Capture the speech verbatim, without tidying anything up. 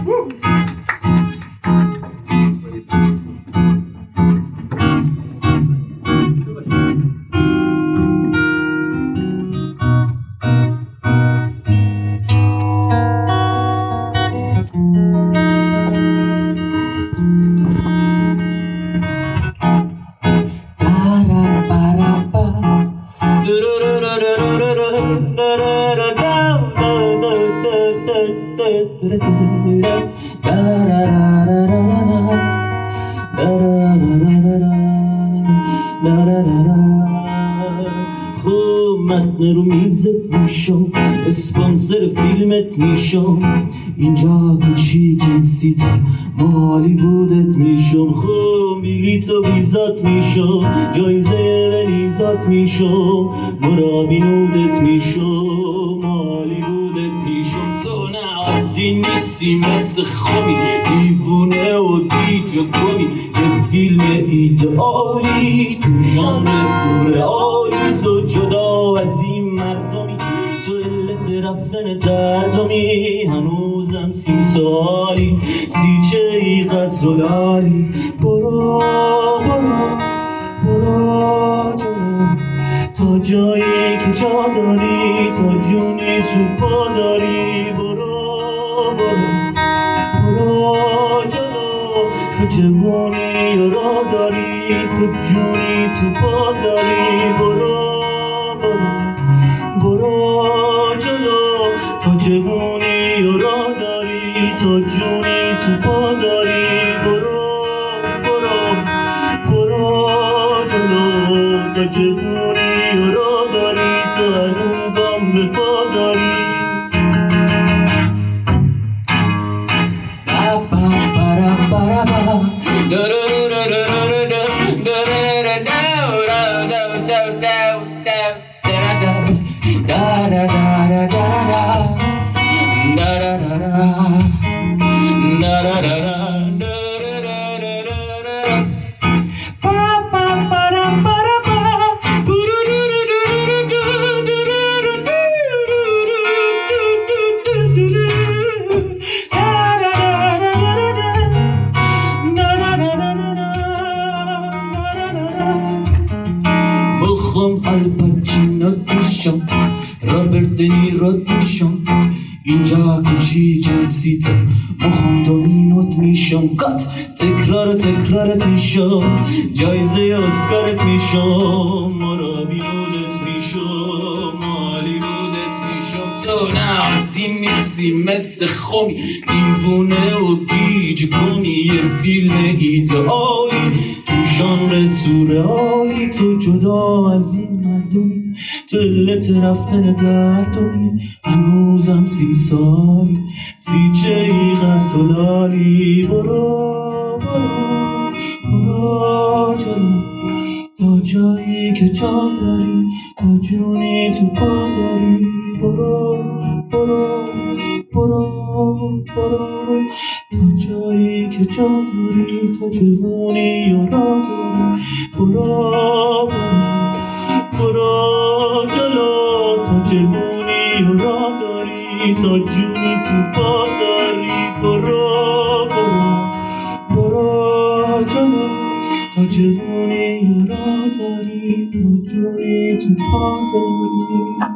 خب متن رو میزت میشم، اسپانسر فیلمت میشم، اینجا کوچی جنسیت مالی بودت میشم. خب بلیط و ویزات میشم، جایزه ونیزات میشم، مرابی نودت میشم، مالی بودت میشم. تو نه عادی نیستی مثل خومی، دیوونه و گیج و گمی، یه فیلم ایدئالی تو ژانر سورئالی. تو جدا از این مردمی، تو علت رفتن دردمی، هنوزم سی سالی، سی چه غزلالی. برو برو برو جلو تا جایی که جا داری، تا جونی تو پا داری. برو برو برو جلو تو جوونی و را داری، تو جونی تو پا داری. برو برو برو جلو تو جوونی و را داری، تو جونی تو پا داری. برو برو برو جلو تو جوونی و را داری، تو هنو گام به پا داری. مخم الپاچینوت میشم، رابرت دنیروت میشم، اینجا کوچی جنسیت مخم دومینوت میشم. کات تکرار تکرارت میشم، جایزه اسکارت میشم، مرابی نودت میشم، مالی نودت میشم. تو نه عادی نیستی مثل خومی، دیوونه و گیج گمی، یه فیلم ایدئالی تو ژانر سورئالی. تو جدا از این مردمی، تو علت رفتن دردمی، هنوزم سی سالی، سی چه غزلالی. برو برو برو جلو تا جایی که جا داری، تا جونی تو پا داری. برو برو برو برو تا جایی که جا داری، تا جوونی و را داری. برو برو برو جلو تا جوونی و را داری، تا جونی تو پا داری. برو برو برو جلو تا جوونی و را داری، تا جونی تو پا داری.